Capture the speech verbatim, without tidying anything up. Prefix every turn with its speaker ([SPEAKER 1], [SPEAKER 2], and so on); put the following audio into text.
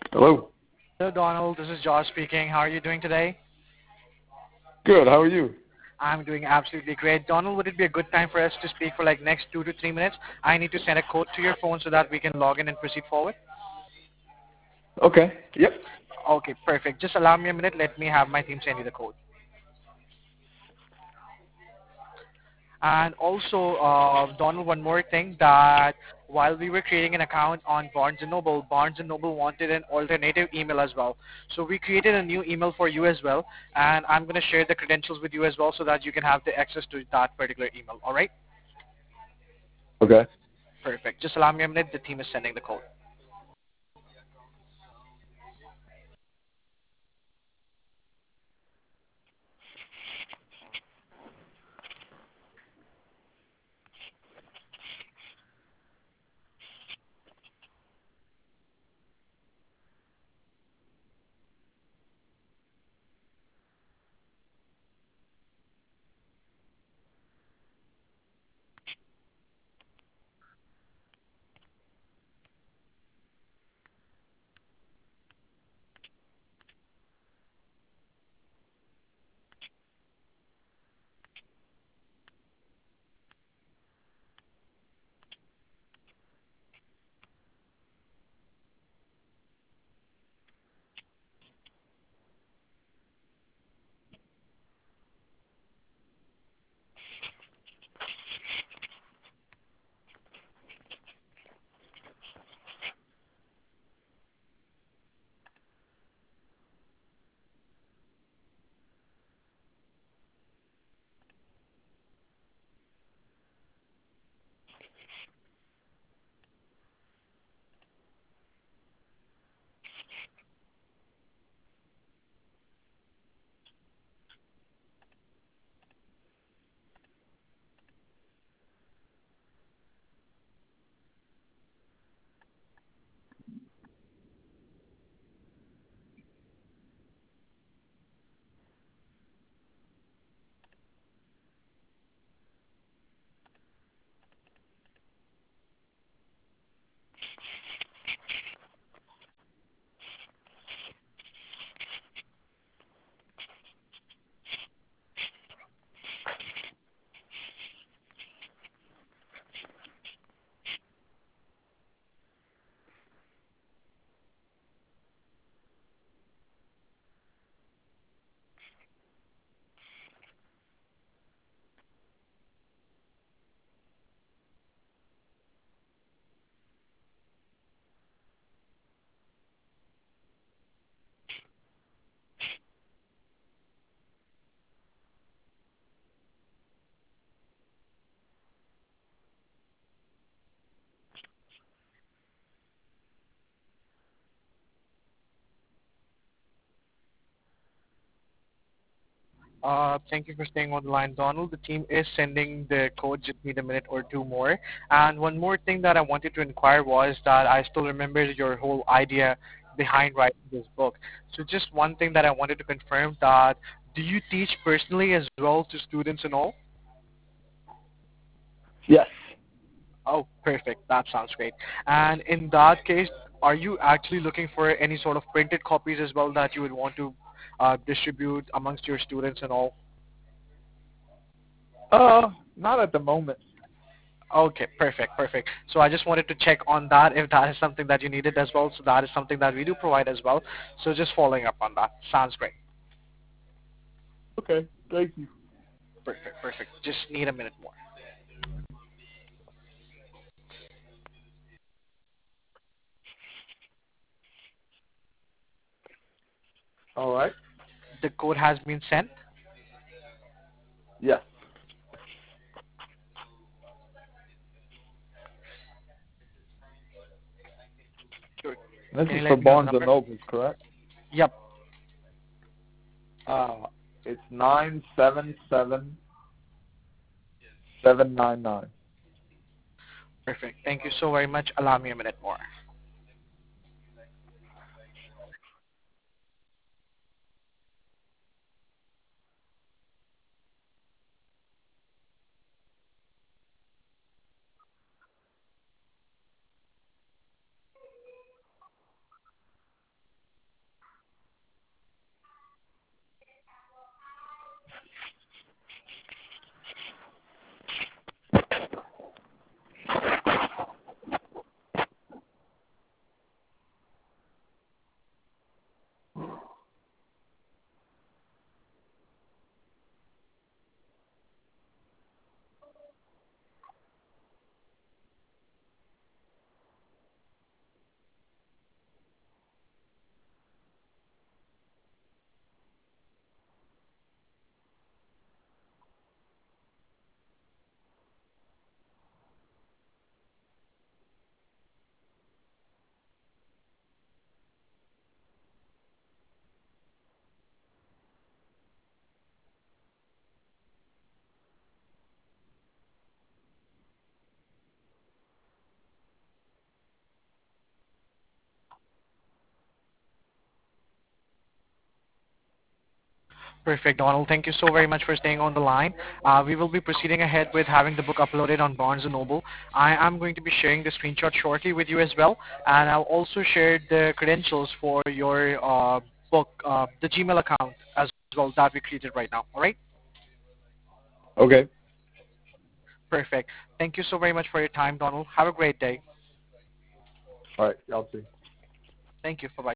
[SPEAKER 1] Hello.
[SPEAKER 2] Hello, Donald. This is Josh speaking. How are you doing today?
[SPEAKER 1] Good. How are you?
[SPEAKER 2] I'm doing absolutely great. Donald, would it be a good time for us to speak for like next two to three minutes? I need to send a code to your phone so that we can log in and proceed forward.
[SPEAKER 1] Okay. Yep.
[SPEAKER 2] Okay, perfect. Just allow me a minute. Let me have my team send you the code. And also, uh, Donald, one more thing that while we were creating an account on Barnes and Noble, Barnes and Noble wanted an alternative email as well. So we created a new email for you as well, and I'm going to share the credentials with you as well so that you can have the access to that particular email. All right?
[SPEAKER 1] Okay.
[SPEAKER 2] Perfect. Just allow me a minute. The team is sending the code. Uh, thank you for staying on the line, Donald. The team is sending the code. Just need a minute or two more. And one more thing that I wanted to inquire was that I still remember your whole idea behind writing this book. So just one thing that I wanted to confirm that do you teach personally as well to students and all?
[SPEAKER 1] Yes.
[SPEAKER 2] Oh, perfect. That sounds great. And in that case, are you actually looking for any sort of printed copies as well that you would want to uh, distribute amongst your students and all?
[SPEAKER 1] Uh, not at the moment.
[SPEAKER 2] Okay, perfect, perfect. So I just wanted to check on that if that is something that you needed as well. So that is something that we do provide as well. So just following up on that. Sounds great.
[SPEAKER 1] Okay. Thank you.
[SPEAKER 2] Perfect, perfect. Just need a minute more.
[SPEAKER 1] All right.
[SPEAKER 2] The code has been sent.
[SPEAKER 1] Yes.
[SPEAKER 2] Sure.
[SPEAKER 1] This
[SPEAKER 2] Can
[SPEAKER 1] is
[SPEAKER 2] you
[SPEAKER 1] for
[SPEAKER 2] let me know the
[SPEAKER 1] Barnes and
[SPEAKER 2] number?
[SPEAKER 1] Noble, correct?
[SPEAKER 2] Yep.
[SPEAKER 1] Uh, it's nine seven seven seven nine nine.
[SPEAKER 2] Perfect. Thank you so very much. Allow me a minute more. Perfect, Donald. Thank you so very much for staying on the line. Uh, we will be proceeding ahead with having the book uploaded on Barnes and Noble. I am going to be sharing the screenshot shortly with you as well, and I'll also share the credentials for your uh, book, uh, the Gmail account as well that we created right now. All right?
[SPEAKER 1] Okay.
[SPEAKER 2] Perfect. Thank you so very much for your time, Donald. Have a great day.
[SPEAKER 1] All right. I'll see.
[SPEAKER 2] Thank you. Bye-bye.